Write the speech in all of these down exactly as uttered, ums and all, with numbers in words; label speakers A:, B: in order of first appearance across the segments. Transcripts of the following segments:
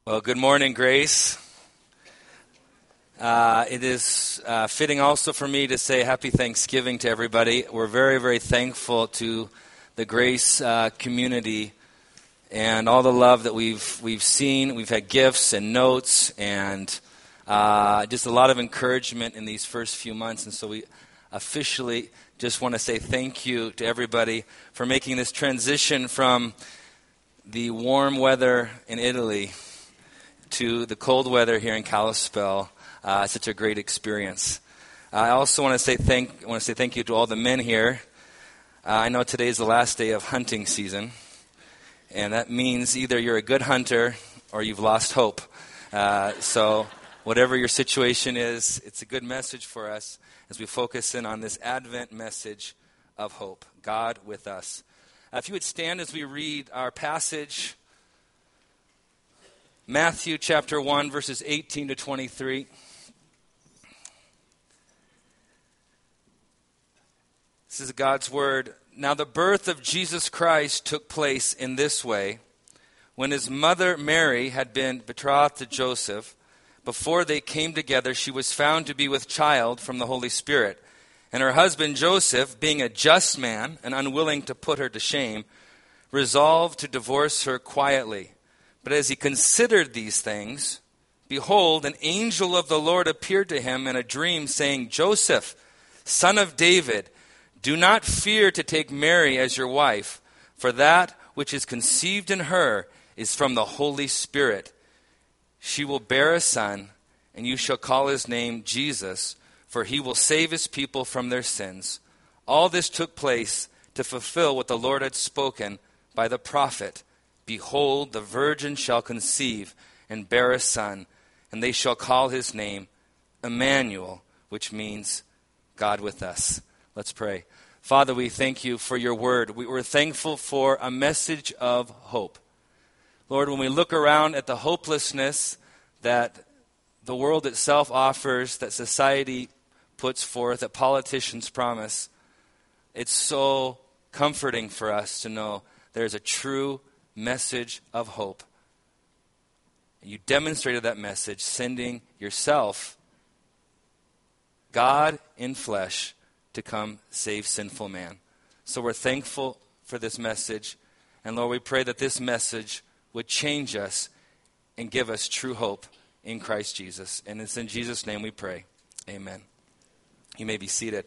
A: Well, good morning, Grace. Uh, it is uh, fitting also for me to say happy Thanksgiving to everybody. We're very, very thankful to the Grace uh, community and all the love that we've we've seen. We've had gifts and notes and uh, just a lot of encouragement in these first few months. And so we officially just want to say thank you to everybody for making this transition from the warm weather in Italy to the cold weather here in Kalispell. Uh, such a great experience. Uh, I also want to say thank want to say thank you to all the men here. Uh, I know today is the last day of hunting season, and that means either you're a good hunter or you've lost hope. Uh, so whatever your situation is, it's a good message for us as we focus in on this Advent message of hope. God with us. Uh, if you would stand as we read our passage, Matthew chapter one, verses eighteen to twenty-three. This is God's word. Now the birth of Jesus Christ took place in this way. When his mother Mary had been betrothed to Joseph, before they came together, she was found to be with child from the Holy Spirit. And her husband Joseph, being a just man and unwilling to put her to shame, resolved to divorce her quietly. But as he considered these things, behold, an angel of the Lord appeared to him in a dream, saying, Joseph, son of David, do not fear to take Mary as your wife, for that which is conceived in her is from the Holy Spirit. She will bear a son, and you shall call his name Jesus, for he will save his people from their sins. All this took place to fulfill what the Lord had spoken by the prophet. Behold, the virgin shall conceive and bear a son, and they shall call his name Emmanuel, which means God with us. Let's pray. Father, we thank you for your word. We were thankful for a message of hope. Lord, when we look around at the hopelessness that the world itself offers, that society puts forth, that politicians promise, it's so comforting for us to know there's a true message of hope. You demonstrated that message, sending yourself, God in flesh, to come save sinful man. So we're thankful for this message. And Lord, we pray that this message would change us and give us true hope in Christ Jesus. And it's in Jesus' name we pray. Amen. You may be seated.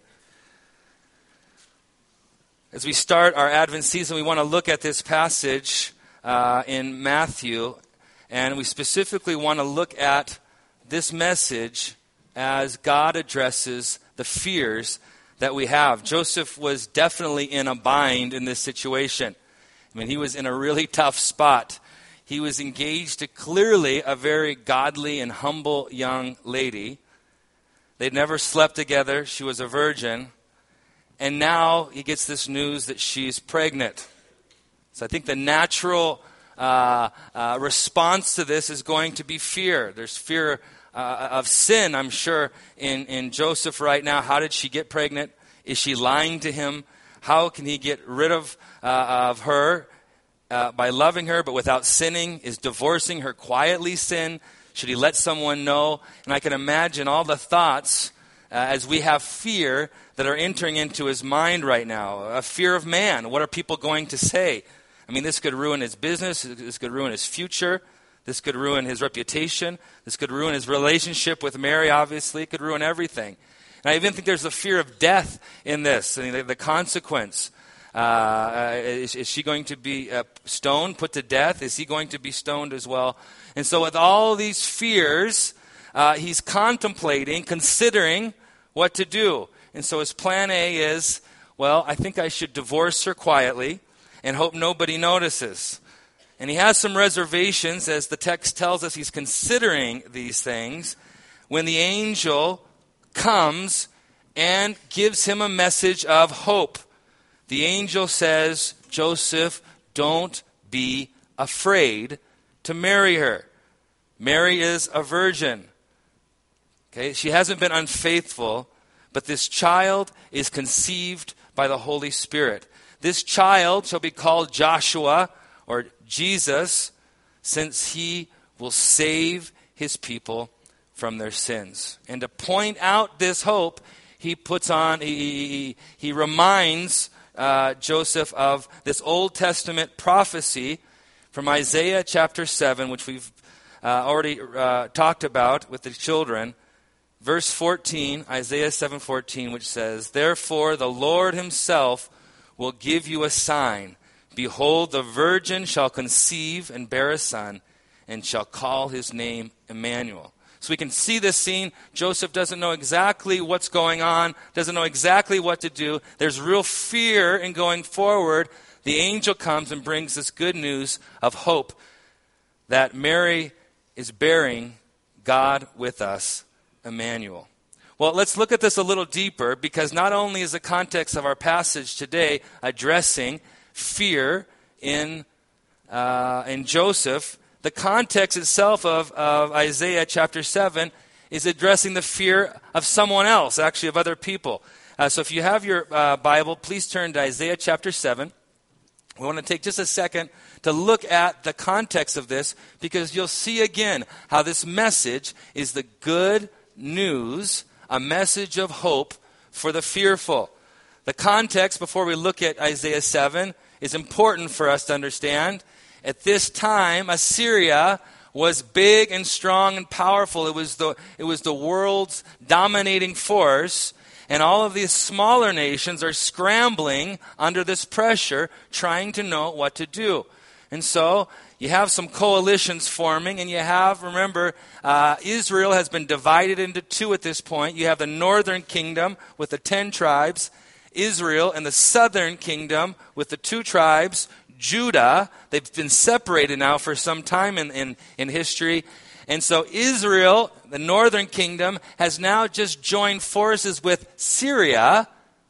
A: As we start our Advent season, we want to look at this passage Uh, in Matthew, and we specifically want to look at this message as God addresses the fears that we have. Joseph was definitely in a bind in this situation. I mean, he was in a really tough spot. He was engaged to clearly a very godly and humble young lady. They'd never slept together. She was a virgin. And now he gets this news that she's pregnant. So I think the natural uh, uh, response to this is going to be fear. There's fear uh, of sin, I'm sure, in, in Joseph right now. How did she get pregnant? Is she lying to him? How can he get rid of, uh, of her uh, by loving her but without sinning? Is divorcing her quietly sin? Should he let someone know? And I can imagine all the thoughts uh, as we have fear that are entering into his mind right now. A fear of man. What are people going to say? I mean, this could ruin his business. This could ruin his future. This could ruin his reputation. This could ruin his relationship with Mary, obviously. It could ruin everything. And I even think there's a fear of death in this, I mean, the, the consequence. Uh, is, is she going to be uh, stoned, put to death? Is he going to be stoned as well? And so with all these fears, uh, he's contemplating, considering what to do. And so his plan A is, well, I think I should divorce her quietly and hope nobody notices. And he has some reservations, as the text tells us. He's considering these things when the angel comes and gives him a message of hope. The angel says, Joseph, don't be afraid to marry her. Mary is a virgin. Okay, she hasn't been unfaithful, but this child is conceived by the Holy Spirit. This child shall be called Joshua, or Jesus, since he will save his people from their sins. And to point out this hope, he puts on, he, he, he reminds uh, Joseph of this Old Testament prophecy from Isaiah chapter seven, which we've uh, already uh, talked about with the children. Verse fourteen, Isaiah seven fourteen, which says, "Therefore the Lord himself will give you a sign. Behold, the virgin shall conceive and bear a son, and shall call his name Emmanuel." So we can see this scene. Joseph doesn't know exactly what's going on, doesn't know exactly what to do. There's real fear in going forward. The angel comes and brings this good news of hope that Mary is bearing God with us, Emmanuel. Well, let's look at this a little deeper, because not only is the context of our passage today addressing fear in, uh, in Joseph, the context itself of, of Isaiah chapter seven is addressing the fear of someone else, actually of other people. Uh, so if you have your uh, Bible, please turn to Isaiah chapter seven. We want to take just a second to look at the context of this, because you'll see again how this message is the good news, a message of hope for the fearful. The context, before we look at Isaiah seven, is important for us to understand. At this time, Assyria was big and strong and powerful. It was the, it was the world's dominating force. And all of these smaller nations are scrambling under this pressure, trying to know what to do. And so you have some coalitions forming, and you have, remember, uh, Israel has been divided into two at this point. You have the northern kingdom with the ten tribes, Israel, and the southern kingdom with the two tribes, Judah. They've been separated now for some time in, in, in history. And so Israel, the northern kingdom, has now just joined forces with Syria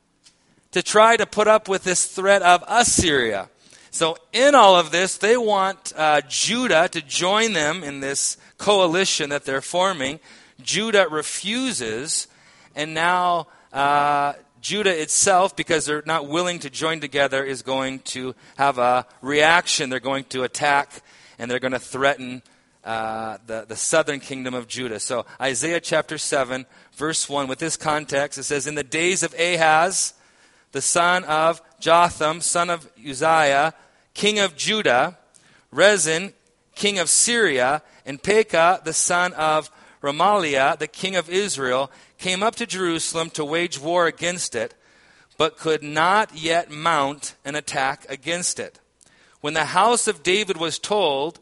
A: to try to put up with this threat of Assyria. So in all of this, they want uh, Judah to join them in this coalition that they're forming. Judah refuses, and now uh, Judah itself, because they're not willing to join together, is going to have a reaction. They're going to attack, and they're going to threaten uh, the, the southern kingdom of Judah. So Isaiah chapter seven, verse one, with this context, it says, "In the days of Ahaz, the son of Jotham, son of Uzziah, king of Judah, Rezin, king of Syria, and Pekah, the son of Remaliah, the king of Israel, came up to Jerusalem to wage war against it, but could not yet mount an attack against it. When the house of David was told,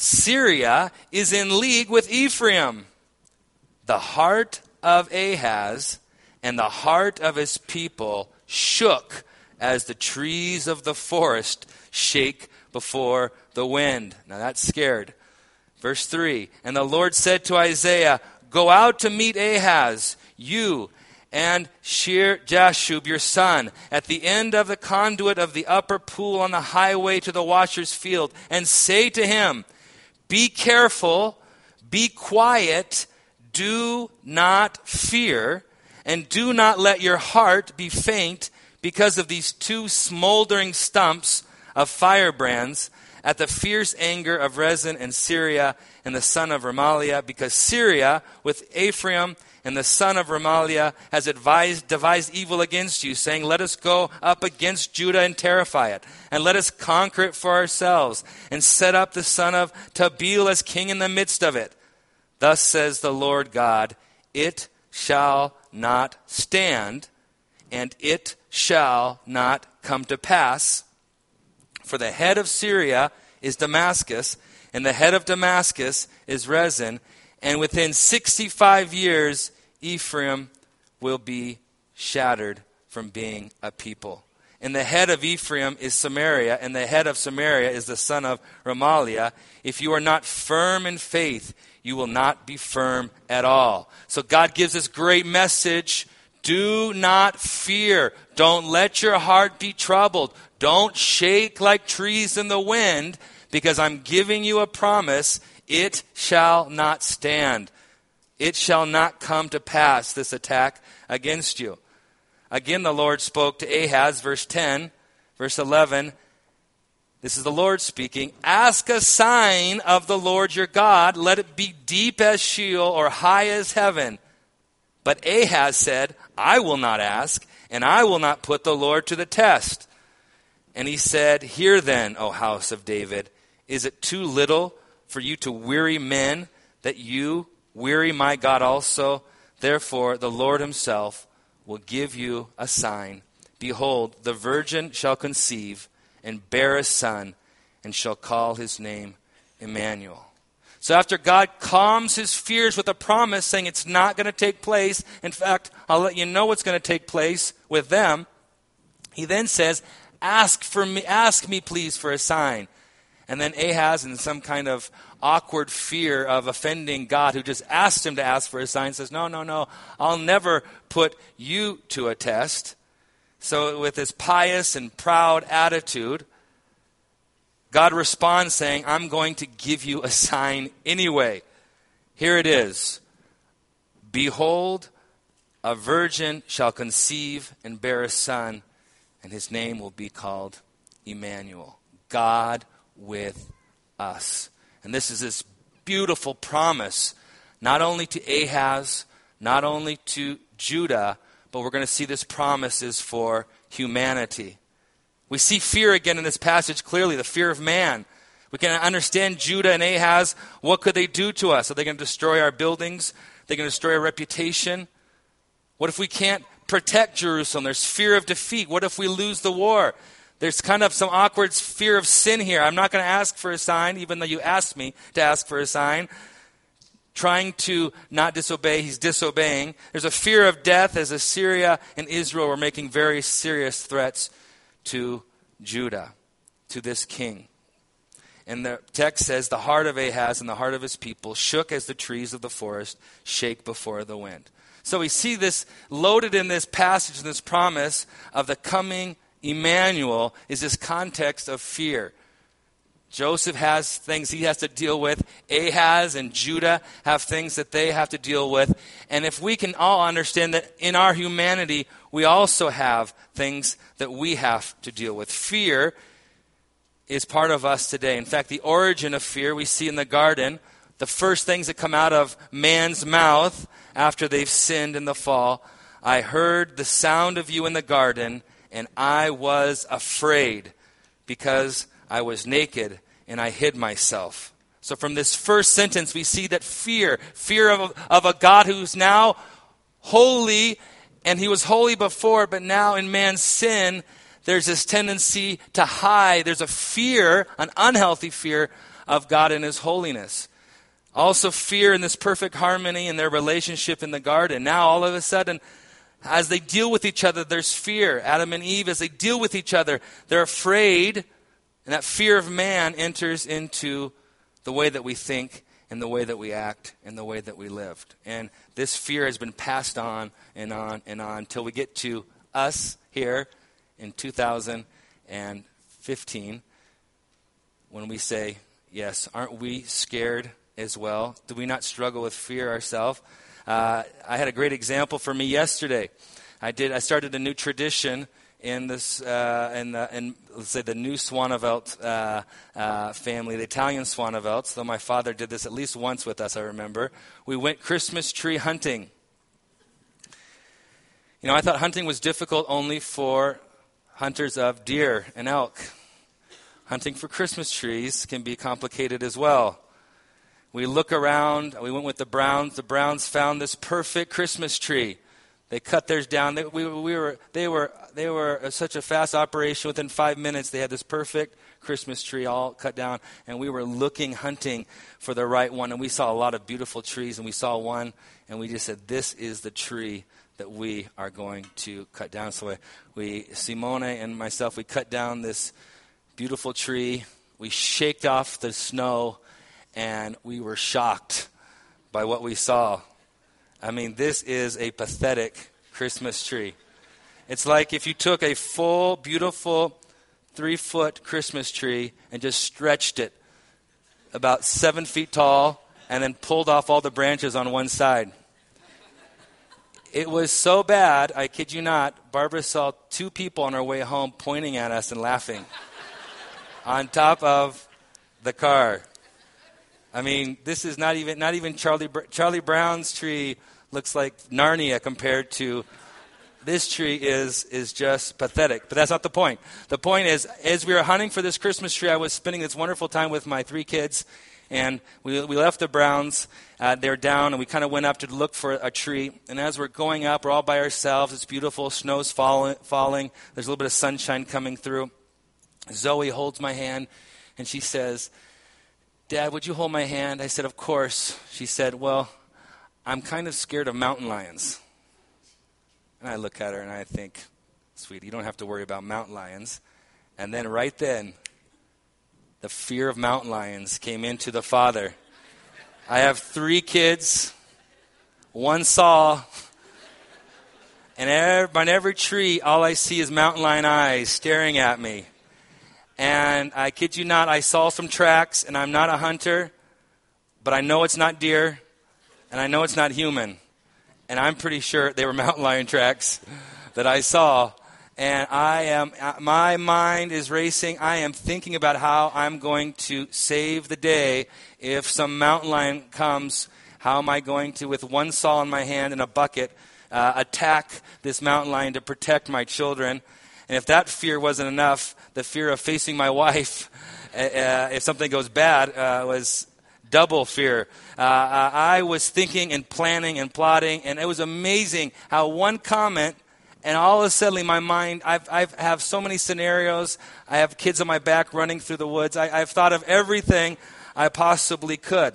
A: Syria is in league with Ephraim, the heart of Ahaz and the heart of his people shook as the trees of the forest shake before the wind." Now that's scared. Verse three, "And the Lord said to Isaiah, go out to meet Ahaz, you and Shear-Jashub your son, at the end of the conduit of the upper pool on the highway to the washer's field, and say to him, be careful, be quiet, do not fear, and do not let your heart be faint because of these two smoldering stumps of firebrands at the fierce anger of Rezin and Syria and the son of Remaliah, because Syria with Ephraim and the son of Remaliah has advised, devised evil against you, saying, let us go up against Judah and terrify it, and let us conquer it for ourselves, and set up the son of Tabeel as king in the midst of it. Thus says the Lord God, it shall not stand, and it shall not come to pass. For the head of Syria is Damascus, and the head of Damascus is Rezin, and within sixty-five years Ephraim will be shattered from being a people. And the head of Ephraim is Samaria, and the head of Samaria is the son of Remaliah. If you are not firm in faith, you will not be firm at all. So God gives this great message. Do not fear. Don't let your heart be troubled. Don't shake like trees in the wind, because I'm giving you a promise. It shall not stand. It shall not come to pass, this attack against you. Again, the Lord spoke to Ahaz, verse ten, verse eleven. This is the Lord speaking. Ask a sign of the Lord your God. Let it be deep as Sheol or high as heaven. But Ahaz said, I will not ask, and I will not put the Lord to the test. And he said, Hear then, O house of David, is it too little for you to weary men, that you weary my God also? Therefore the Lord himself will give you a sign. Behold, the virgin shall conceive and bear a son, and shall call his name Emmanuel. So after God calms his fears with a promise saying it's not going to take place, in fact, I'll let you know what's going to take place with them, he then says, ask for me, ask me please for a sign. And then Ahaz, in some kind of awkward fear of offending God, who just asked him to ask for a sign, says, no, no, no, I'll never put you to a test. So with this pious and proud attitude, God responds saying, I'm going to give you a sign anyway. Here it is. Behold, a virgin shall conceive and bear a son, and his name will be called Emmanuel, God with us. And this is this beautiful promise, not only to Ahaz, not only to Judah, but we're going to see this promise is for humanity. We see fear again in this passage clearly, the fear of man. We can understand Judah and Ahaz. What could they do to us? Are they going to destroy our buildings? Are they going to destroy our reputation? What if we can't protect Jerusalem? There's fear of defeat. What if we lose the war? There's kind of some awkward fear of sin here. I'm not going to ask for a sign, even though you asked me to ask for a sign. Trying to not disobey, he's disobeying. There's a fear of death as Assyria and Israel were making very serious threats to Judah, to this king. And the text says, the heart of Ahaz and the heart of his people shook as the trees of the forest shake before the wind. So we see this loaded in this passage, in this promise of the coming Emmanuel, is this context of fear. Joseph has things he has to deal with. Ahaz and Judah have things that they have to deal with. And if we can all understand that in our humanity, we also have things that we have to deal with. Fear is part of us today. In fact, the origin of fear we see in the garden. The first things that come out of man's mouth after they've sinned in the fall. I heard the sound of you in the garden, and I was afraid because I was naked and I hid myself. So from this first sentence, we see that fear, fear of, of a God who's now holy, and he was holy before, but now in man's sin, there's this tendency to hide. There's a fear, an unhealthy fear of God and his holiness. Also fear in this perfect harmony in their relationship in the garden. Now all of a sudden, as they deal with each other, there's fear. Adam and Eve, as they deal with each other, they're afraid. And that fear of man enters into the way that we think and the way that we act and the way that we lived. And this fear has been passed on and on and on until we get to us here in two thousand fifteen when we say, yes, aren't we scared as well? Do we not struggle with fear ourselves? Uh, I had a great example for me yesterday. I did. I started a new tradition in this, uh, in, the, in let's say the new Swanevelt uh, uh, family, the Italian Swanevelts, though my father did this at least once with us, I remember. We went Christmas tree hunting. You know, I thought hunting was difficult only for hunters of deer and elk. Hunting for Christmas trees can be complicated as well. We look around, we went with the Browns. The Browns found this perfect Christmas tree. They cut theirs down. They, we, we were, they were, they were such a fast operation. Within five minutes, they had this perfect Christmas tree all cut down, and we were looking, hunting for the right one. And we saw a lot of beautiful trees, and we saw one, and we just said, "This is the tree that we are going to cut down." So we, Simone and myself, we cut down this beautiful tree. We shaked off the snow, and we were shocked by what we saw. I mean, this is a pathetic Christmas tree. It's like if you took a full, beautiful, three-foot Christmas tree and just stretched it about seven feet tall and then pulled off all the branches on one side. It was so bad, I kid you not, Barbara saw two people on our way home pointing at us and laughing. on top of the car. I mean, this is not even not even Charlie Charlie Brown's tree looks like Narnia compared to this tree is is just pathetic. But that's not the point. The point is, as we were hunting for this Christmas tree, I was spending this wonderful time with my three kids, and we we left the Browns. Uh, they're down, and we kind of went up to look for a tree. And as we're going up, we're all by ourselves. It's beautiful. Snow's fall, falling. There's a little bit of sunshine coming through. Zoe holds my hand, and she says, "Dad, would you hold my hand?" I said, "Of course." She said, "Well, I'm kind of scared of mountain lions." And I look at her and I think, "Sweetie, you don't have to worry about mountain lions." And then right then, the fear of mountain lions came into the father. I have three kids, one saw, and every, on every tree, all I see is mountain lion eyes staring at me. And I kid you not, I saw some tracks, and I'm not a hunter, but I know it's not deer, and I know it's not human. And I'm pretty sure they were mountain lion tracks that I saw. And I am, my mind is racing. I am thinking about how I'm going to save the day if some mountain lion comes. How am I going to, with one saw in my hand and a bucket, uh, attack this mountain lion to protect my children? And if that fear wasn't enough, the fear of facing my wife, uh, if something goes bad, uh, was double fear. Uh, I was thinking and planning and plotting, and it was amazing how one comment, and all of a sudden my mind, I've, I've have so many scenarios. I have kids on my back running through the woods. I, I've thought of everything I possibly could.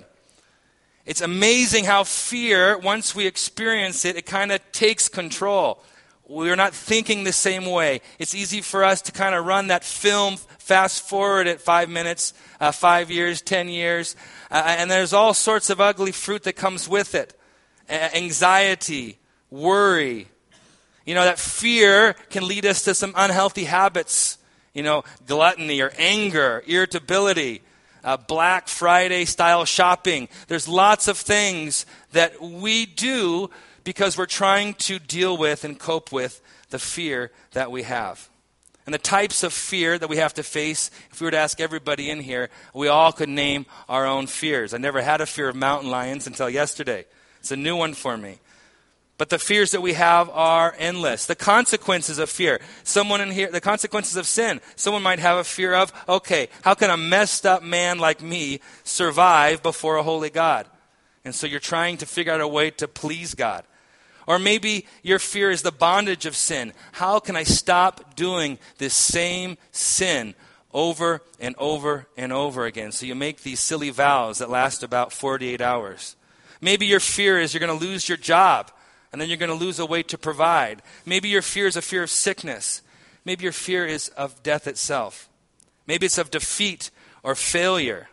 A: It's amazing how fear, once we experience it, it kind of takes control. We're not thinking the same way. It's easy for us to kind of run that film fast forward at five minutes, uh, five years, ten years. Uh, and there's all sorts of ugly fruit that comes with it. A- anxiety, worry. You know, that fear can lead us to some unhealthy habits. You know, gluttony or anger, irritability, uh, Black Friday style shopping. There's lots of things that we do because we're trying to deal with and cope with the fear that we have. And the types of fear that we have to face, if we were to ask everybody in here, we all could name our own fears. I never had a fear of mountain lions until yesterday. It's a new one for me. But the fears that we have are endless. The consequences of fear. Someone in here, the consequences of sin. Someone might have a fear of, okay, how can a messed up man like me survive before a holy God? And so you're trying to figure out a way to please God. Or maybe your fear is the bondage of sin. How can I stop doing this same sin over and over and over again? So you make these silly vows that last about forty-eight hours. Maybe your fear is you're going to lose your job, and then you're going to lose a way to provide. Maybe your fear is a fear of sickness. Maybe your fear is of death itself. Maybe it's of defeat or failure.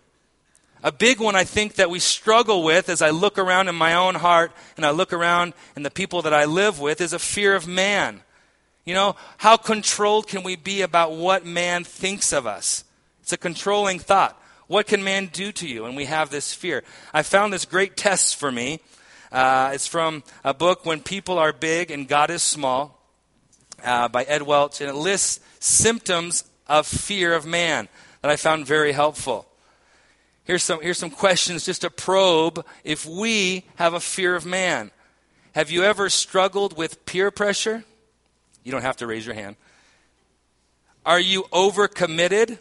A: A big one I think that we struggle with as I look around in my own heart and I look around in the people that I live with is a fear of man. You know, how controlled can we be about what man thinks of us? It's a controlling thought. What can man do to you? And we have this fear. I found this great test for me. Uh, it's from a book, When People Are Big and God is Small, uh, by Ed Welch. And it lists symptoms of fear of man that I found very helpful. Here's some, here's some questions just to probe if we have a fear of man. Have you ever struggled with peer pressure? You don't have to raise your hand. Are you overcommitted?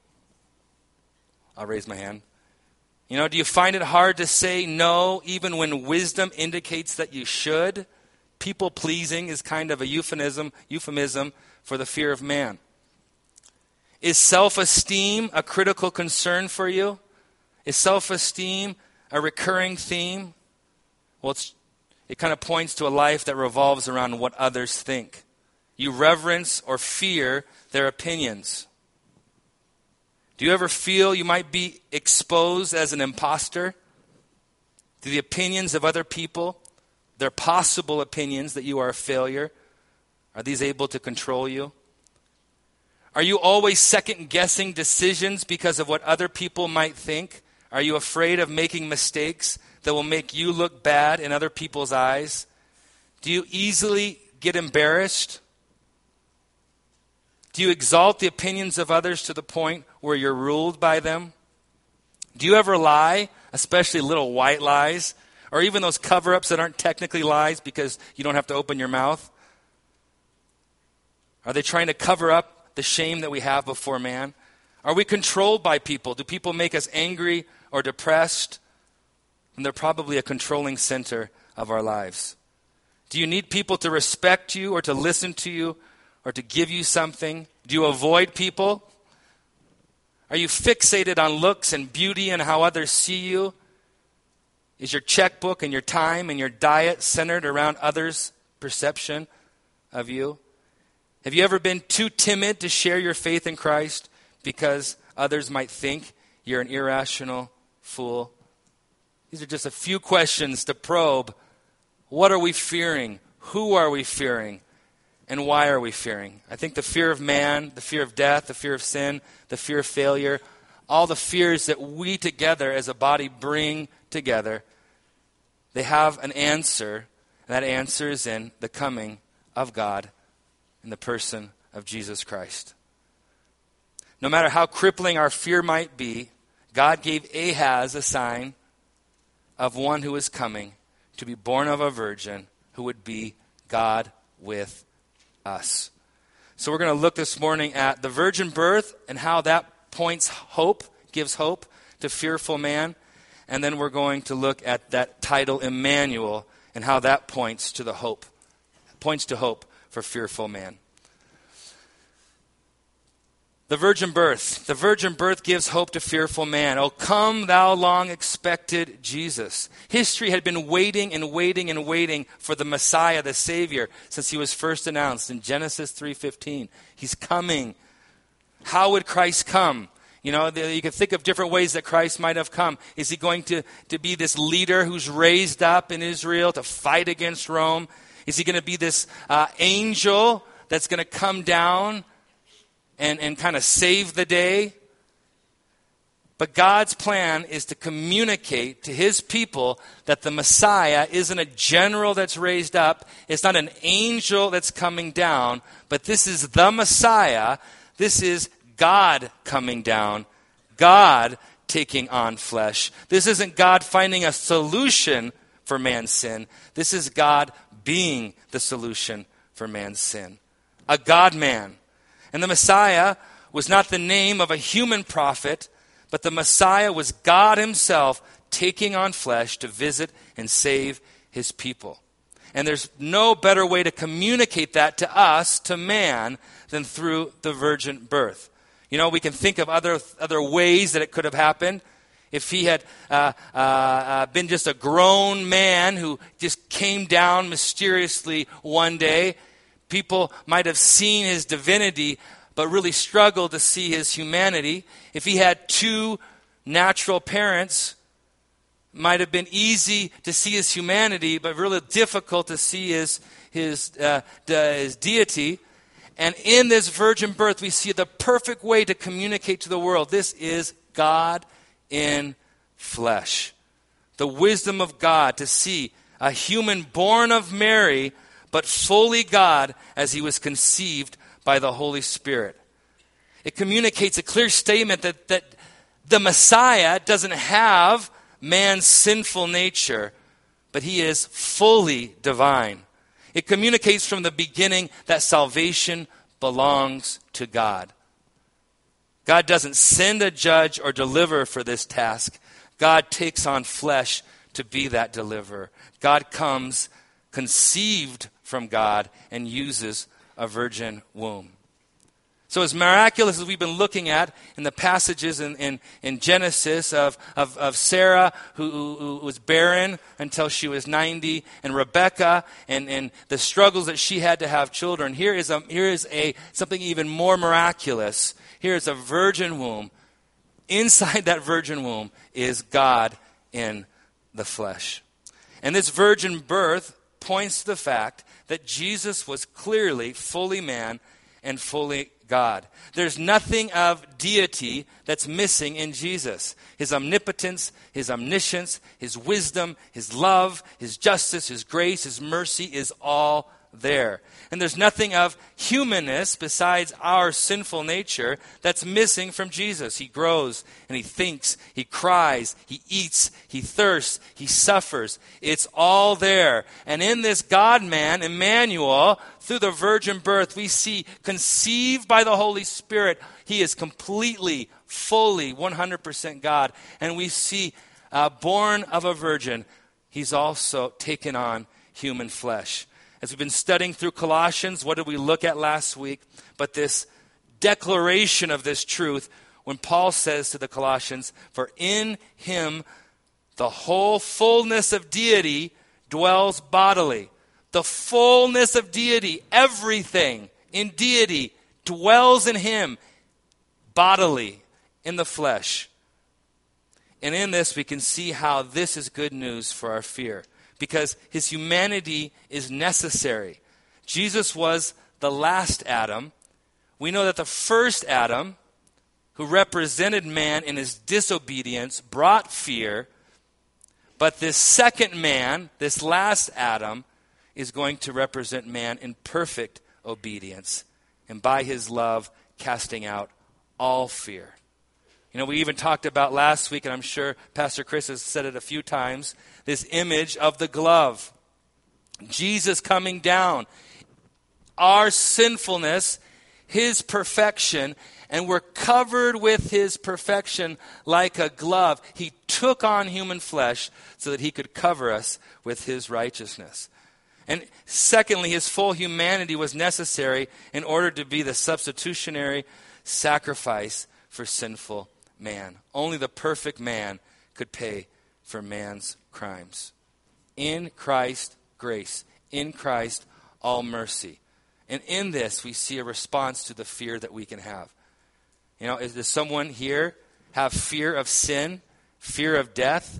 A: I'll raise my hand. You know, do you find it hard to say no even when wisdom indicates that you should? People pleasing is kind of a euphemism, euphemism for the fear of man. Is self-esteem a critical concern for you? Is self-esteem a recurring theme? Well, it's, it kind of points to a life that revolves around what others think. You reverence or fear their opinions. Do you ever feel you might be exposed as an imposter to the opinions of other people, their possible opinions that you are a failure? Are these able to control you? Are you always second-guessing decisions because of what other people might think? Are you afraid of making mistakes that will make you look bad in other people's eyes? Do you easily get embarrassed? Do you exalt the opinions of others to the point where you're ruled by them? Do you ever lie, especially little white lies, or even those cover-ups that aren't technically lies because you don't have to open your mouth? Are they trying to cover up the shame that we have before man? Are we controlled by people? Do people make us angry or depressed? And they're probably a controlling center of our lives. Do you need people to respect you or to listen to you or to give you something? Do you avoid people? Are you fixated on looks and beauty and how others see you? Is your checkbook and your time and your diet centered around others' perception of you? Have you ever been too timid to share your faith in Christ because others might think you're an irrational fool? These are just a few questions to probe. What are we fearing? Who are we fearing? And why are we fearing? I think the fear of man, the fear of death, the fear of sin, the fear of failure, all the fears that we together as a body bring together, they have an answer. And that answer is in the coming of God in the person of Jesus Christ. No matter how crippling our fear might be, God gave Ahaz a sign of one who is coming to be born of a virgin who would be God with us. So we're going to look this morning at the virgin birth and how that points hope, gives hope to fearful man. And then we're going to look at that title Emmanuel and how that points to the hope, points to hope for fearful man. The virgin birth. The virgin birth gives hope to fearful man. Oh, come thou long expected Jesus. History had been waiting and waiting and waiting for the Messiah, the Savior, since he was first announced in Genesis three fifteen. He's coming. How would Christ come? You know, you can think of different ways that Christ might have come. Is he going to, to be this leader who's raised up in Israel to fight against Rome? Is he going to be this uh, angel that's going to come down and, and kind of save the day? But God's plan is to communicate to his people that the Messiah isn't a general that's raised up. It's not an angel that's coming down, but this is the Messiah. This is God coming down, God taking on flesh. This isn't God finding a solution for man's sin. This is God being the solution for man's sin. A God-man. And the Messiah was not the name of a human prophet, but the Messiah was God himself taking on flesh to visit and save his people. And there's no better way to communicate that to us, to man, than through the virgin birth. You know, we can think of other other ways that it could have happened. If he had uh, uh, uh, been just a grown man who just came down mysteriously one day, people might have seen his divinity, but really struggled to see his humanity. If he had two natural parents, it might have been easy to see his humanity, but really difficult to see his his uh, de- his deity. And in this virgin birth, we see the perfect way to communicate to the world. This is God in flesh. The wisdom of God to see a human born of Mary, but fully God as he was conceived by the Holy Spirit. It communicates a clear statement that, that the Messiah doesn't have man's sinful nature, but he is fully divine. It communicates from the beginning that salvation belongs to God. God doesn't send a judge or deliverer for this task. God takes on flesh to be that deliverer. God comes conceived from God and uses a virgin womb. So as miraculous as we've been looking at in the passages in, in, in Genesis of, of, of Sarah, who, who, who was barren until she was ninety, and Rebecca, and, and the struggles that she had to have children, here is, a, here is a something even more miraculous. Here is a virgin womb. Inside that virgin womb is God in the flesh. And this virgin birth points to the fact that Jesus was clearly fully man and fully God. There's nothing of deity that's missing in Jesus. His omnipotence, his omniscience, his wisdom, his love, his justice, his grace, his mercy is all there. And there's nothing of humanness besides our sinful nature that's missing from Jesus. He grows and he thinks, he cries, he eats, he thirsts, he suffers. It's all there. And in this God-man, Emmanuel, through the virgin birth, we see conceived by the Holy Spirit, he is completely, fully, one hundred percent God. And we see uh, born of a virgin, he's also taken on human flesh. As we've been studying through Colossians, what did we look at last week? But this declaration of this truth when Paul says to the Colossians, for in him the whole fullness of deity dwells bodily. The fullness of deity, everything in deity dwells in him bodily, in the flesh. And in this we can see how this is good news for our fear. Because his humanity is necessary. Jesus was the last Adam. We know that the first Adam, who represented man in his disobedience, brought fear. But this second man, this last Adam, is going to represent man in perfect obedience. And by his love, casting out all fear. You know, we even talked about last week, and I'm sure Pastor Chris has said it a few times, this image of the glove. Jesus coming down. Our sinfulness, his perfection, and we're covered with his perfection like a glove. He took on human flesh so that he could cover us with his righteousness. And secondly, his full humanity was necessary in order to be the substitutionary sacrifice for sinful man. Only the perfect man could pay for man's crimes. In Christ, grace. In Christ, all mercy. And in this, we see a response to the fear that we can have. You know, is, does someone here have fear of sin, fear of death?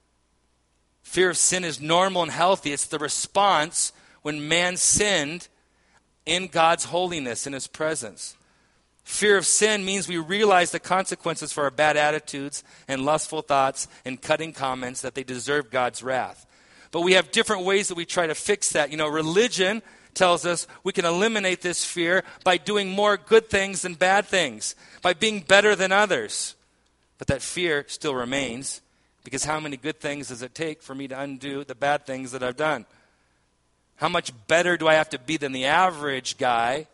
A: Fear of sin is normal and healthy. It's the response when man sinned in God's holiness, in his presence. Fear of sin means we realize the consequences for our bad attitudes and lustful thoughts and cutting comments, that they deserve God's wrath. But we have different ways that we try to fix that. You know, religion tells us we can eliminate this fear by doing more good things than bad things, by being better than others. But that fear still remains, because how many good things does it take for me to undo the bad things that I've done? How much better do I have to be than the average guy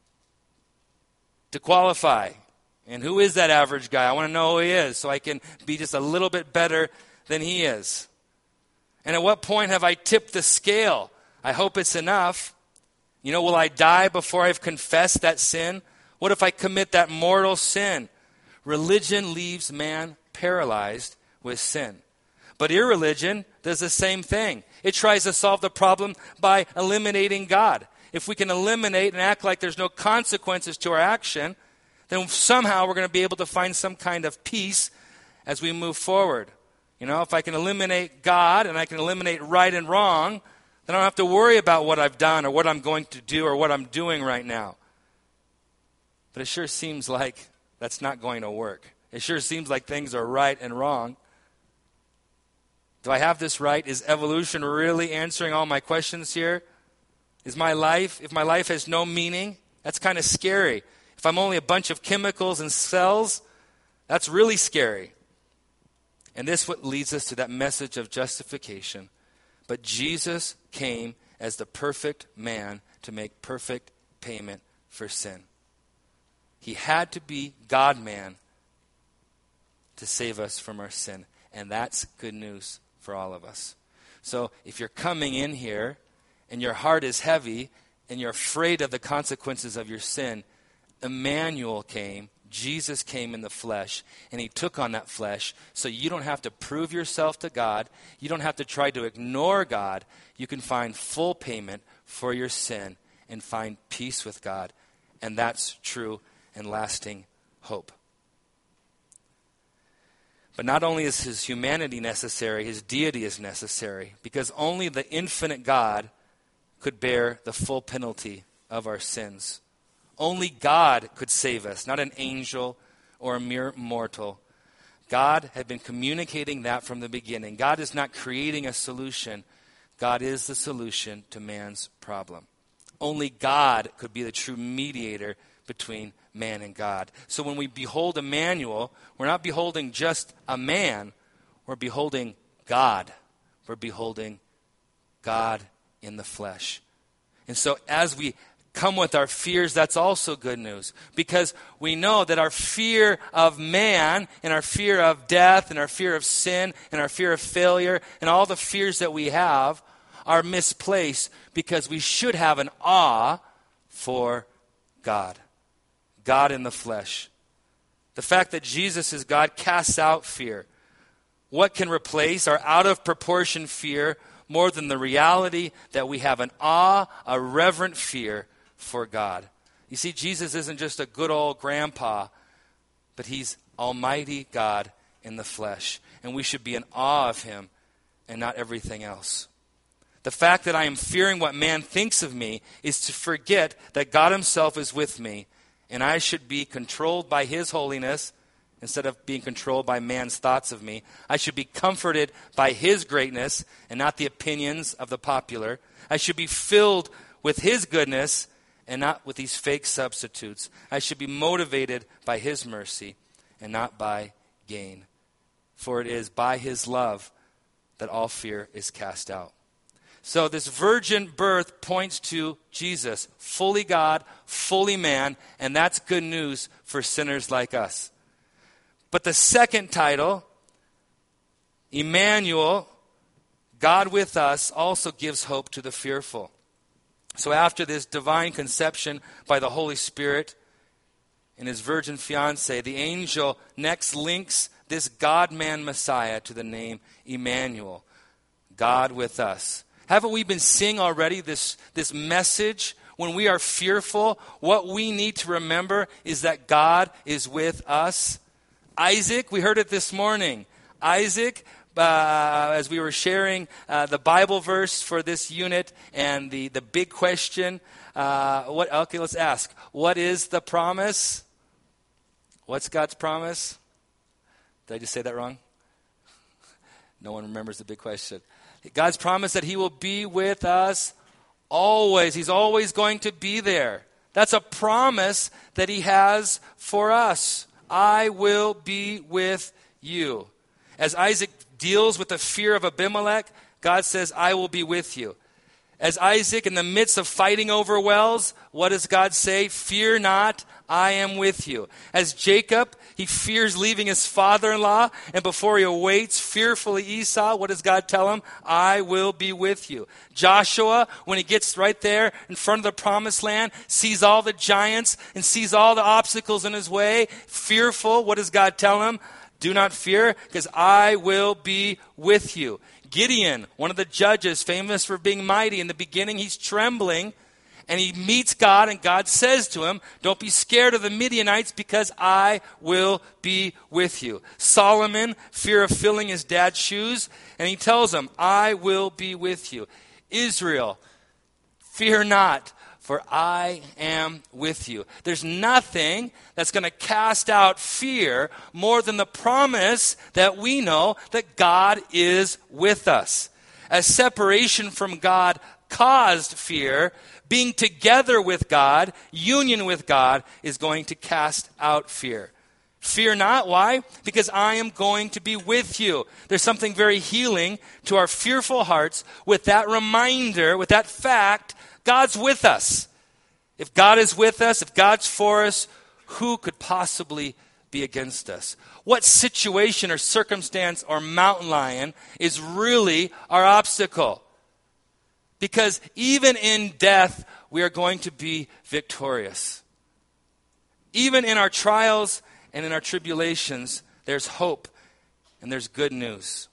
A: to qualify? And who is that average guy? I want to know who he is so I can be just a little bit better than he is. And at what point have I tipped the scale? I hope it's enough. You know, will I die before I've confessed that sin? What if I commit that mortal sin? Religion leaves man paralyzed with sin. But irreligion does the same thing. It tries to solve the problem by eliminating God. If we can eliminate and act like there's no consequences to our action, then somehow we're going to be able to find some kind of peace as we move forward. You know, if I can eliminate God and I can eliminate right and wrong, then I don't have to worry about what I've done or what I'm going to do or what I'm doing right now. But it sure seems like that's not going to work. It sure seems like things are right and wrong. Do I have this right? Is evolution really answering all my questions here? Is my life, if my life has no meaning, that's kind of scary. If I'm only a bunch of chemicals and cells, that's really scary. And this what leads us to that message of justification. But Jesus came as the perfect man to make perfect payment for sin. He had to be God-man to save us from our sin. And that's good news for all of us. So if you're coming in here and your heart is heavy and you're afraid of the consequences of your sin, Emmanuel came, Jesus came in the flesh, and he took on that flesh so you don't have to prove yourself to God. You don't have to try to ignore God. You can find full payment for your sin and find peace with God. And that's true and lasting hope. But not only is his humanity necessary, his deity is necessary, because only the infinite God could bear the full penalty of our sins. Only God could save us, not an angel or a mere mortal. God had been communicating that from the beginning. God is not creating a solution. God is the solution to man's problem. Only God could be the true mediator between man and God. So when we behold Emmanuel, we're not beholding just a man, we're beholding God. We're beholding God in the flesh. And so as we come with our fears, that's also good news. Because we know that our fear of man and our fear of death and our fear of sin and our fear of failure and all the fears that we have are misplaced, because we should have an awe for God. God in the flesh. The fact that Jesus is God casts out fear. What can replace our out of proportion fear more than the reality that we have an awe, a reverent fear for God? You see, Jesus isn't just a good old grandpa, but he's Almighty God in the flesh. And we should be in awe of him and not everything else. The fact that I am fearing what man thinks of me is to forget that God himself is with me, and I should be controlled by his holiness instead of being controlled by man's thoughts of me. I should be comforted by his greatness and not the opinions of the popular. I should be filled with his goodness and not with these fake substitutes. I should be motivated by his mercy and not by gain. For it is by his love that all fear is cast out. So this virgin birth points to Jesus, fully God, fully man, and that's good news for sinners like us. But the second title, Emmanuel, God with us, also gives hope to the fearful. So after this divine conception by the Holy Spirit and his virgin fiancée, the angel next links this God-man Messiah to the name Emmanuel, God with us. Haven't we been seeing already this, this message? When we are fearful, what we need to remember is that God is with us. Isaac, we heard it this morning. Isaac, uh, as we were sharing uh, the Bible verse for this unit and the, the big question, uh, what? Okay, let's ask. What is the promise? What's God's promise? Did I just say that wrong? No one remembers the big question. God's promise that he will be with us always. He's always going to be there. That's a promise that he has for us. I will be with you. As Isaac deals with the fear of Abimelech, God says, I will be with you. As Isaac, in the midst of fighting over wells, what does God say? Fear not, I am with you. As Jacob, he fears leaving his father-in-law, and before he awaits fearfully Esau, what does God tell him? I will be with you. Joshua, when he gets right there in front of the promised land, sees all the giants and sees all the obstacles in his way, fearful, what does God tell him? Do not fear, because I will be with you. Gideon, one of the judges, famous for being mighty, in the beginning he's trembling, and he meets God, and God says to him, don't be scared of the Midianites, because I will be with you. Solomon, fear of filling his dad's shoes, and he tells him, I will be with you. Israel, fear not, for I am with you. There's nothing that's going to cast out fear more than the promise that we know that God is with us. As separation from God caused fear, being together with God, union with God, is going to cast out fear. Fear not. Why? Because I am going to be with you. There's something very healing to our fearful hearts with that reminder, with that fact, God's with us. If God is with us, if God's for us, who could possibly be against us? What situation or circumstance or mountain lion is really our obstacle? Because even in death, we are going to be victorious. Even in our trials and in our tribulations, there's hope and there's good news.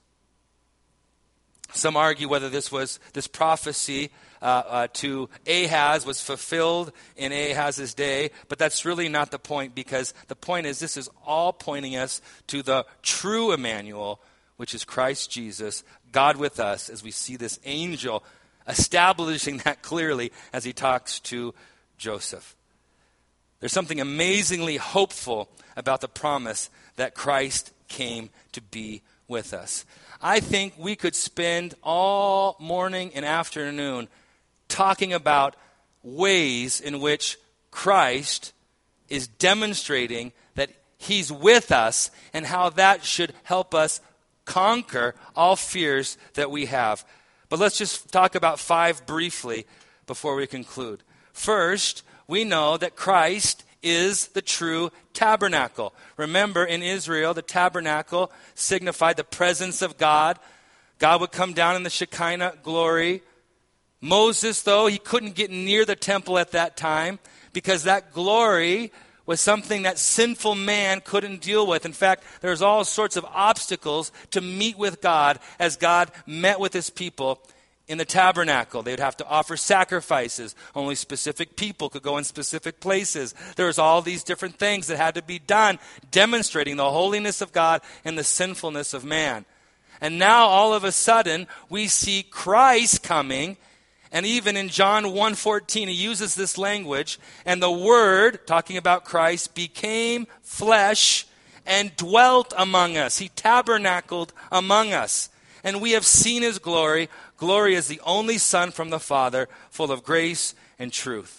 A: Some argue whether this was this prophecy uh, uh, to Ahaz was fulfilled in Ahaz's day, but that's really not the point, because the point is this is all pointing us to the true Emmanuel, which is Christ Jesus, God with us, as we see this angel establishing that clearly as he talks to Joseph. There's something amazingly hopeful about the promise that Christ came to be with us. I think we could spend all morning and afternoon talking about ways in which Christ is demonstrating that he's with us and how that should help us conquer all fears that we have. But let's just talk about five briefly before we conclude. First, we know that Christ is the true tabernacle. Remember, in Israel, the tabernacle signified the presence of God. God would come down in the Shekinah glory. Moses, though, he couldn't get near the temple at that time because that glory was something that sinful man couldn't deal with. In fact, there's all sorts of obstacles to meet with God as God met with his people in the tabernacle. They would have to offer sacrifices. Only specific people could go in specific places. There was all these different things that had to be done, demonstrating the holiness of God and the sinfulness of man. And now, all of a sudden, we see Christ coming. And even in John one fourteen, he uses this language. And the Word, talking about Christ, became flesh and dwelt among us. He tabernacled among us. And we have seen his glory. Glory as the only Son from the Father, full of grace and truth.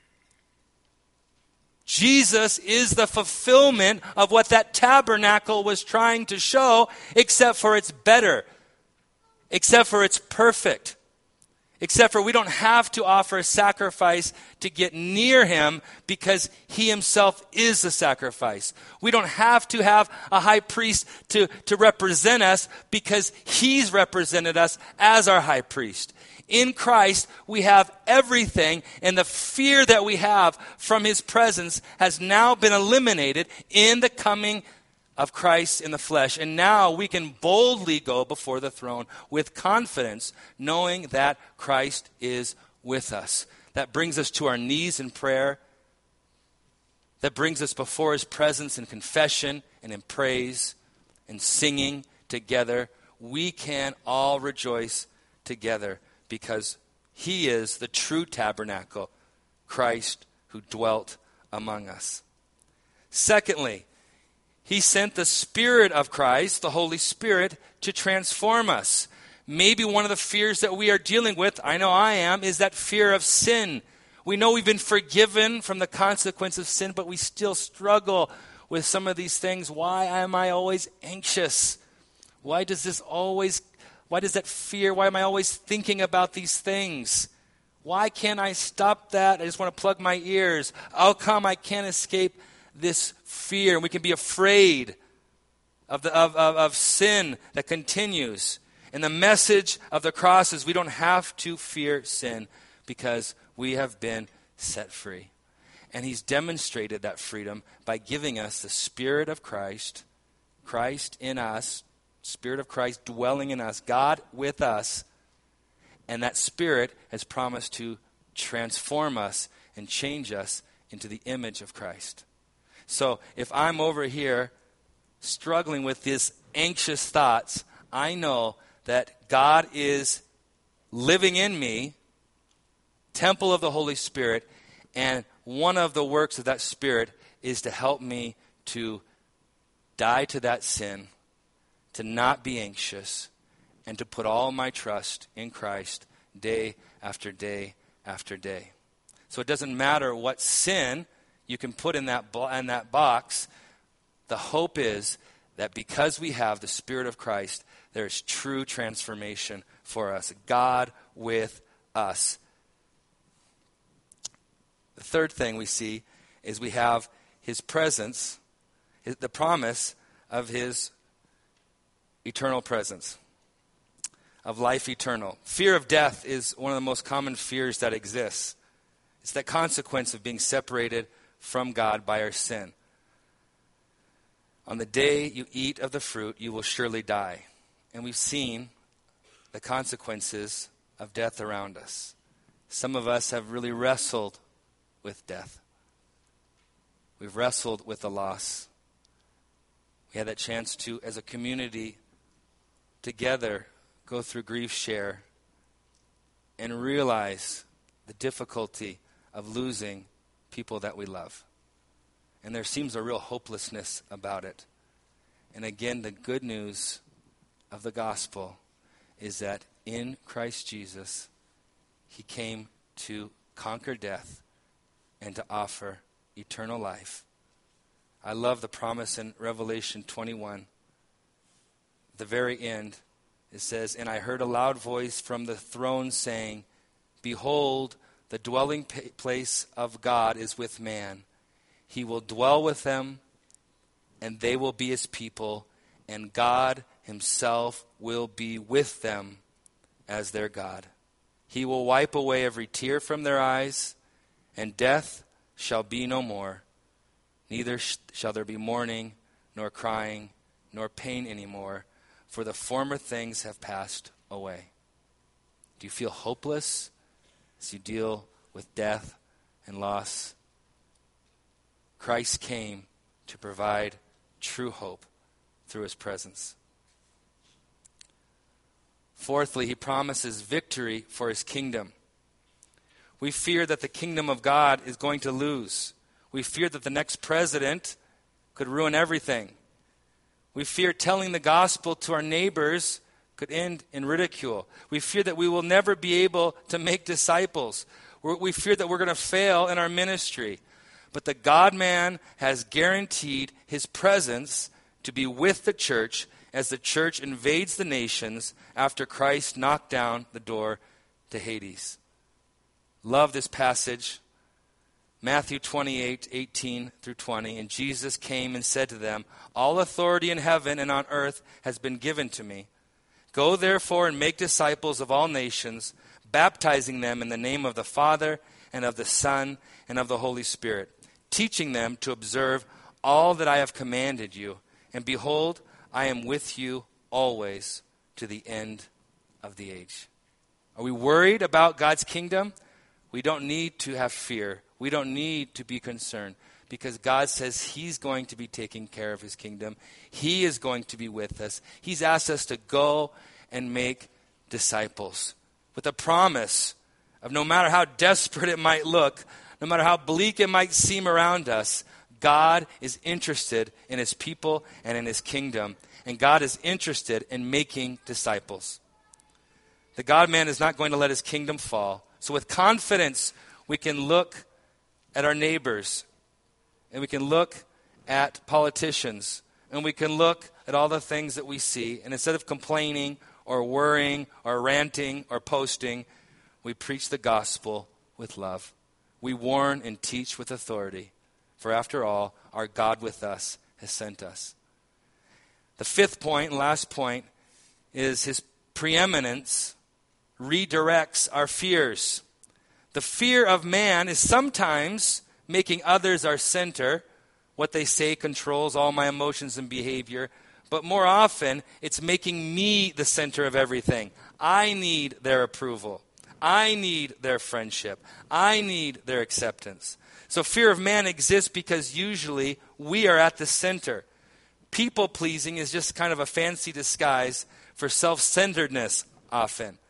A: Jesus is the fulfillment of what that tabernacle was trying to show, except for it's better, except for it's perfect, except for we don't have to offer a sacrifice to get near him because he himself is the sacrifice. We don't have to have a high priest to, to represent us because he's represented us as our high priest. In Christ, we have everything, and the fear that we have from his presence has now been eliminated in the coming of Christ in the flesh. And now we can boldly go before the throne with confidence, knowing that Christ is with us. That brings us to our knees in prayer. That brings us before his presence in confession and in praise and singing together. We can all rejoice together because he is the true tabernacle, Christ who dwelt among us. Secondly, he sent the Spirit of Christ, the Holy Spirit, to transform us. Maybe one of the fears that we are dealing with, I know I am, is that fear of sin. We know we've been forgiven from the consequence of sin, but we still struggle with some of these things. Why am I always anxious? Why does this always, why does that fear, why am I always thinking about these things? Why can't I stop that? I just want to plug my ears. How come I can't escape this fear? And we can be afraid of, the, of, of, of sin that continues. And the message of the cross is we don't have to fear sin because we have been set free. And he's demonstrated that freedom by giving us the Spirit of Christ, Christ in us, Spirit of Christ dwelling in us, God with us. And that Spirit has promised to transform us and change us into the image of Christ. So if I'm over here struggling with these anxious thoughts, I know that God is living in me, temple of the Holy Spirit, and one of the works of that Spirit is to help me to die to that sin, to not be anxious, and to put all my trust in Christ day after day after day. So it doesn't matter what sin you can put in that bo- in that box. The hope is that because we have the Spirit of Christ, there is true transformation for us. God with us. The third thing we see is we have his presence, his, the promise of his eternal presence, of life eternal. Fear of death is one of the most common fears that exists. It's that consequence of being separated from God by our sin. On the day you eat of the fruit, you will surely die. And we've seen the consequences of death around us. Some of us have really wrestled with death. We've wrestled with the loss. We had that chance to, as a community, together go through Grief Share and realize the difficulty of losing people that we love. And there seems a real hopelessness about it. And again, the good news of the gospel is that in Christ Jesus, he came to conquer death and to offer eternal life. I love the promise in Revelation twenty-one. At the very end, it says, "And I heard a loud voice from the throne saying, Behold, the dwelling place of God is with man. He will dwell with them, and they will be his people, and God himself will be with them as their God. He will wipe away every tear from their eyes, and death shall be no more. Neither sh- shall there be mourning, nor crying, nor pain anymore, for the former things have passed away." Do you feel hopeless as you deal with death and loss? Christ came to provide true hope through his presence. Fourthly, he promises victory for his kingdom. We fear that the kingdom of God is going to lose. We fear that the next president could ruin everything. We fear telling the gospel to our neighbors could end in ridicule. We fear that we will never be able to make disciples. We're, we fear that we're going to fail in our ministry. But the God-man has guaranteed his presence to be with the church as the church invades the nations after Christ knocked down the door to Hades. Love this passage. Matthew twenty-eight, eighteen through twenty. "And Jesus came and said to them, All authority in heaven and on earth has been given to me. Go therefore and make disciples of all nations, baptizing them in the name of the Father and of the Son and of the Holy Spirit, teaching them to observe all that I have commanded you. And behold, I am with you always to the end of the age." Are we worried about God's kingdom? We don't need to have fear. We don't need to be concerned because God says he's going to be taking care of his kingdom. He is going to be with us. He's asked us to go and make disciples with a promise of no matter how desperate it might look, no matter how bleak it might seem around us, God is interested in his people and in his kingdom. And God is interested in making disciples. The God-man is not going to let his kingdom fall. So with confidence, we can look at our neighbors, and we can look at politicians, and we can look at all the things that we see. And instead of complaining or worrying or ranting or posting, we preach the gospel with love. We warn and teach with authority. For after all, our God with us has sent us. The fifth point and last point is his preeminence redirects our fears. The fear of man is sometimes making others our center. What they say controls all my emotions and behavior. But more often, it's making me the center of everything. I need their approval. I need their friendship. I need their acceptance. So fear of man exists because usually we are at the center. People-pleasing is just kind of a fancy disguise for self-centeredness often.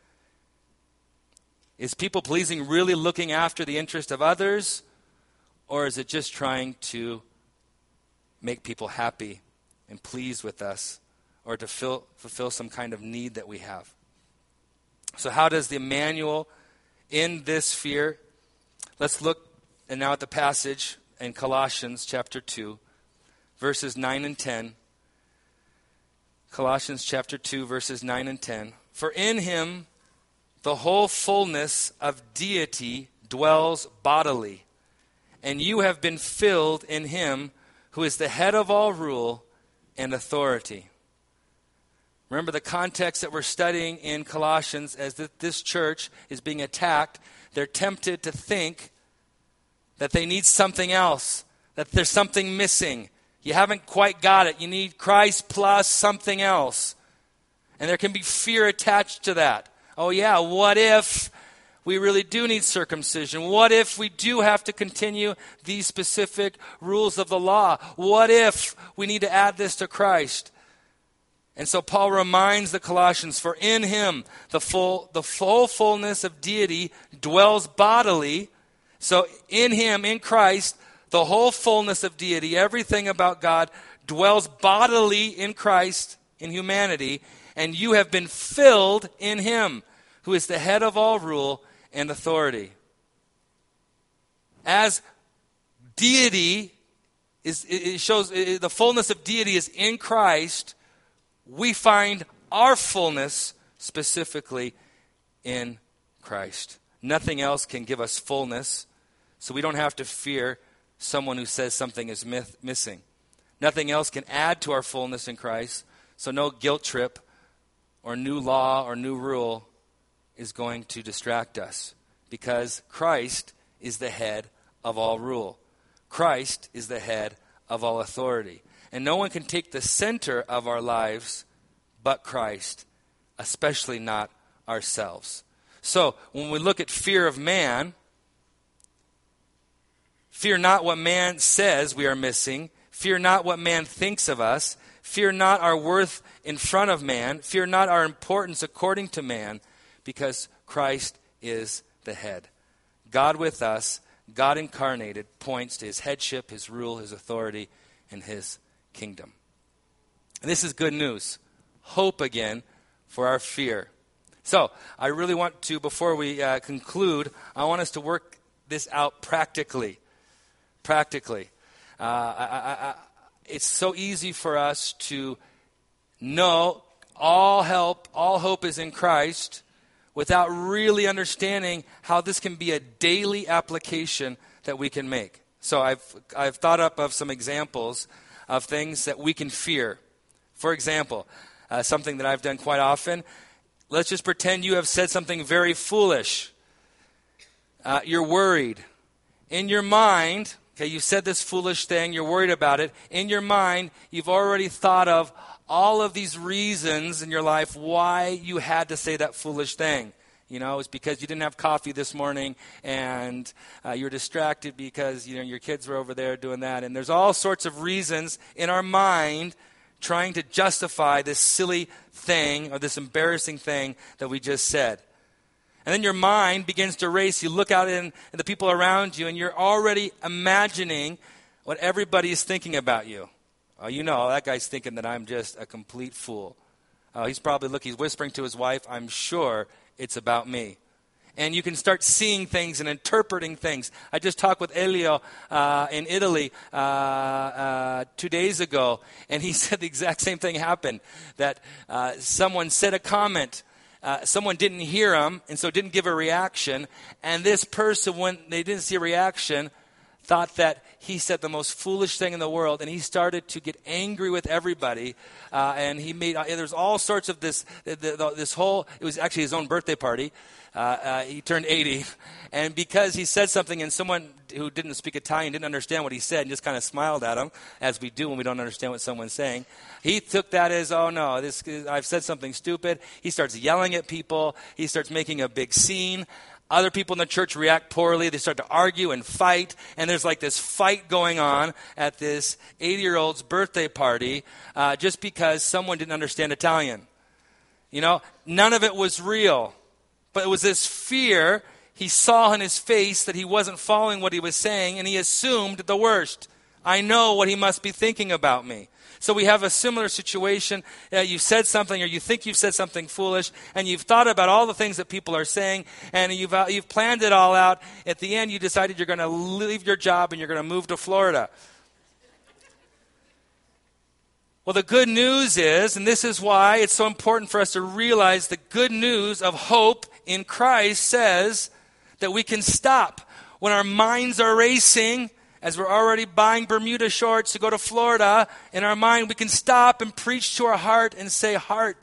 A: Is people-pleasing really looking after the interest of others, or is it just trying to make people happy and pleased with us, or to fill, fulfill some kind of need that we have? So how does the Emmanuel end this fear? Let's look and now at the passage in Colossians chapter two, verses nine and ten. Colossians chapter two, verses nine and ten. "For in him the whole fullness of deity dwells bodily, and you have been filled in him who is the head of all rule and authority." Remember the context that we're studying in Colossians as that this church is being attacked. They're tempted to think that they need something else, that there's something missing. You haven't quite got it. You need Christ plus something else. And there can be fear attached to that. Oh yeah, what if we really do need circumcision? What if we do have to continue these specific rules of the law? What if we need to add this to Christ? And so Paul reminds the Colossians, for in him the full the full fullness of deity dwells bodily. So in him, in Christ, the whole fullness of deity, everything about God, dwells bodily in Christ, in humanity, and you have been filled in him, who is the head of all rule and authority. as deity is, it shows it, the fullness of deity is in Christ, we find our fullness specifically in Christ. Nothing else can give us fullness, so we don't have to fear someone who says something is myth, missing. Nothing else can add to our fullness in Christ, so no guilt trip or new law or new rule is going to distract us, because Christ is the head of all rule. Christ is the head of all authority. And no one can take the center of our lives but Christ, especially not ourselves. So, when we look at fear of man, fear not what man says we are missing. Fear not what man thinks of us. Fear not our worth in front of man. Fear not our importance according to man, because Christ is the head. God with us, God incarnated, points to his headship, his rule, his authority, and his kingdom. And this is good news. Hope again for our fear. So, I really want to, before we uh, conclude, I want us to work this out practically. Practically. Uh, I, I, I, it's so easy for us to know all help, all hope is in Christ, without really understanding how this can be a daily application that we can make. So I've I've thought up of some examples of things that we can fear. For example, uh, something that I've done quite often. Let's just pretend you have said something very foolish. Uh, you're worried. In your mind, okay, you said this foolish thing, you're worried about it. In your mind, you've already thought of all of these reasons in your life why you had to say that foolish thing. You know, it's because you didn't have coffee this morning, and uh, you're distracted because, you know, your kids were over there doing that. And there's all sorts of reasons in our mind trying to justify this silly thing or this embarrassing thing that we just said. And then your mind begins to race. You look out in, at the people around you, and you're already imagining what everybody is thinking about you. Oh, you know, that guy's thinking that I'm just a complete fool. Oh, he's probably looking, he's whispering to his wife, I'm sure it's about me. And you can start seeing things and interpreting things. I just talked with Elio uh, in Italy uh, uh, two days ago, and he said the exact same thing happened, that uh, someone said a comment. Uh, someone didn't hear him, and so didn't give a reaction. And this person, when they didn't see a reaction, thought that he said the most foolish thing in the world, and he started to get angry with everybody. Uh, and he made, uh, there's all sorts of this, the, the, this whole, it was actually his own birthday party. Uh, uh, he turned eighty. And because he said something, and someone who didn't speak Italian didn't understand what he said and just kind of smiled at him, as we do when we don't understand what someone's saying. He took that as, oh no, this I've said something stupid. He starts yelling at people. He starts making a big scene. Other people in the church react poorly. They start to argue and fight. And there's like this fight going on at this eighty-year-old's birthday party uh, just because someone didn't understand Italian. You know, none of it was real. But it was this fear he saw in his face that he wasn't following what he was saying, and he assumed the worst. I know what he must be thinking about me. So we have a similar situation. Uh, you said something, or you think you've said something foolish, and you've thought about all the things that people are saying, and you've uh, you've planned it all out. At the end, you decided you're going to leave your job and you're going to move to Florida. Well, the good news is, and this is why it's so important for us to realize the good news of hope in Christ says that we can stop when our minds are racing. As we're already buying Bermuda shorts to go to Florida, in our mind we can stop and preach to our heart and say, heart,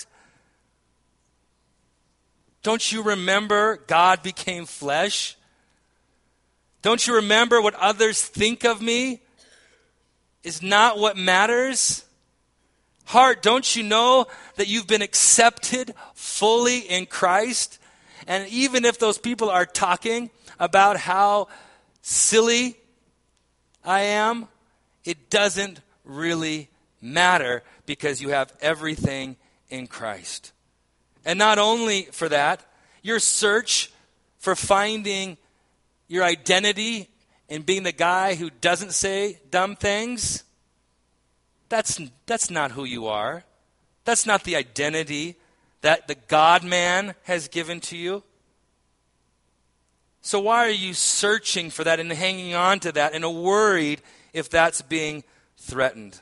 A: don't you remember God became flesh? Don't you remember what others think of me is not what matters? Heart, don't you know that you've been accepted fully in Christ? And even if those people are talking about how silly I am, it doesn't really matter because you have everything in Christ. And not only for that, your search for finding your identity in being the guy who doesn't say dumb things, that's, that's not who you are. That's not the identity that the God-man has given to you. So why are you searching for that and hanging on to that and worried if that's being threatened?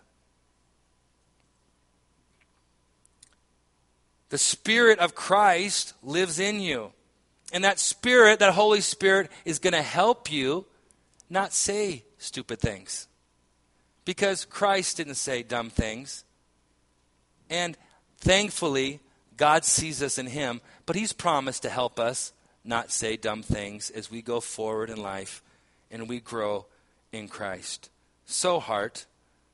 A: The Spirit of Christ lives in you. And that Spirit, that Holy Spirit, is going to help you not say stupid things. Because Christ didn't say dumb things. And thankfully, God sees us in him, but he's promised to help us not say dumb things as we go forward in life and we grow in Christ. So, heart,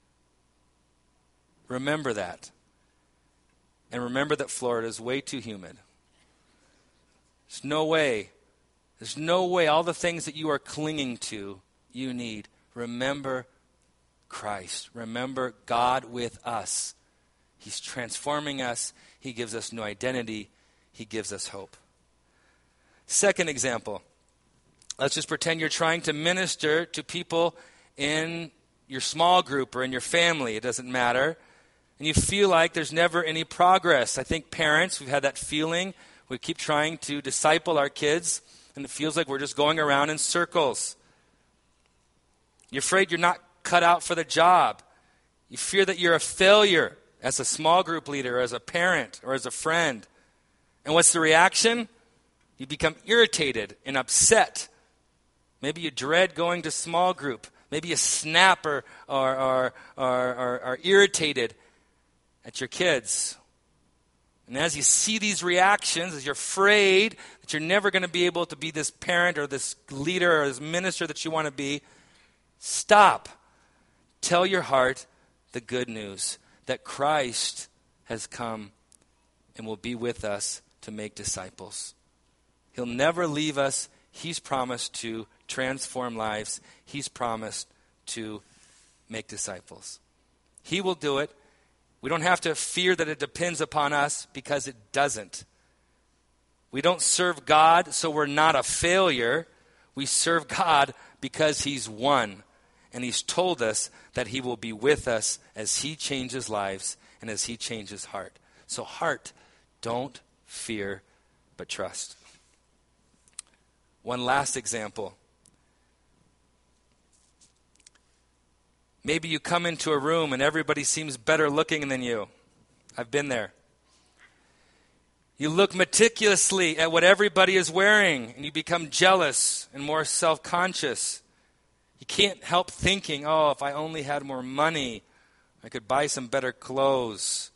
A: remember that. And remember that Florida is way too humid. There's no way, there's no way all the things that you are clinging to, you need. Remember Christ. Remember God with us. He's transforming us. He gives us new identity. He gives us hope. Second example. Let's just pretend you're trying to minister to people in your small group or in your family. It doesn't matter. And you feel like there's never any progress. I think parents, we've had that feeling. We keep trying to disciple our kids, and it feels like we're just going around in circles. You're afraid you're not cut out for the job. You fear that you're a failure as a small group leader, or as a parent, or as a friend. And what's the reaction? You become irritated and upset. Maybe you dread going to small group. Maybe you snap or, or, or, or, or are irritated at your kids. And as you see these reactions, as you're afraid that you're never going to be able to be this parent or this leader or this minister that you want to be, stop. Tell your heart the good news that Christ has come and will be with us to make disciples. He'll never leave us. He's promised to transform lives. He's promised to make disciples. He will do it. We don't have to fear that it depends upon us, because it doesn't. We don't serve God so we're not a failure. We serve God because he's won. And he's told us that he will be with us as he changes lives and as he changes heart. So heart, don't fear, but trust. One last example. Maybe you come into a room and everybody seems better looking than you. I've been there. You look meticulously at what everybody is wearing, and you become jealous and more self-conscious. You can't help thinking, oh, if I only had more money, I could buy some better clothes.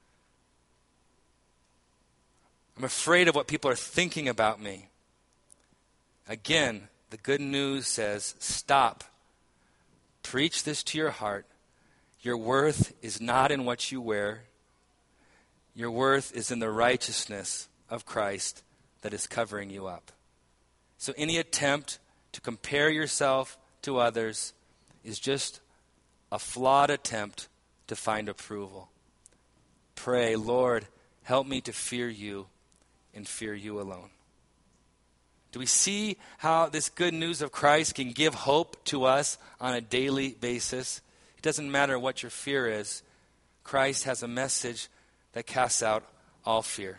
A: I'm afraid of what people are thinking about me. Again, the good news says, stop. Preach this to your heart. Your worth is not in what you wear. Your worth is in the righteousness of Christ that is covering you up. So any attempt to compare yourself to others is just a flawed attempt to find approval. Pray, Lord, help me to fear you and fear you alone. Do we see how this good news of Christ can give hope to us on a daily basis? It doesn't matter what your fear is. Christ has a message that casts out all fear.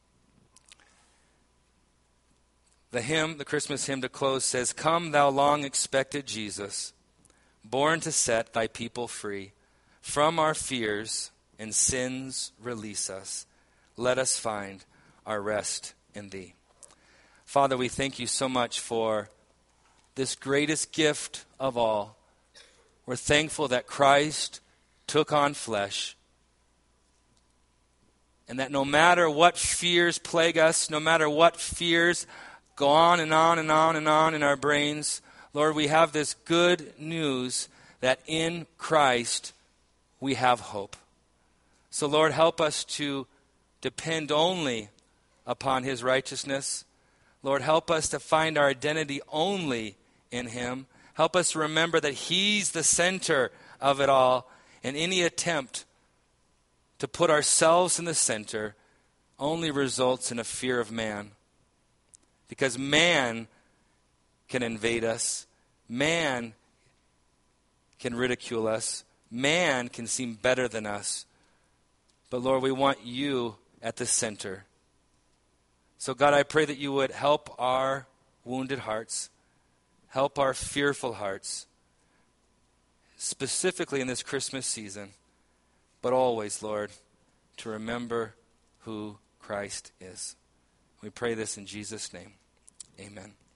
A: The hymn, the Christmas hymn to close says, "Come, thou long expected Jesus, born to set thy people free. From our fears and sins release us. Let us find our rest in thee." Father, we thank you so much for this greatest gift of all. We're thankful that Christ took on flesh, and that no matter what fears plague us, no matter what fears go on and on and on and on in our brains, Lord, we have this good news that in Christ we have hope. So, Lord, help us to depend only upon his righteousness. Lord, help us to find our identity only in him. Help us remember that he's the center of it all, and any attempt to put ourselves in the center only results in a fear of man. Because man can invade us. Man can ridicule us. Man can seem better than us. But Lord, we want you at the center. So God, I pray that you would help our wounded hearts. Help our fearful hearts, specifically in this Christmas season, but always, Lord, to remember who Christ is. We pray this in Jesus' name. Amen.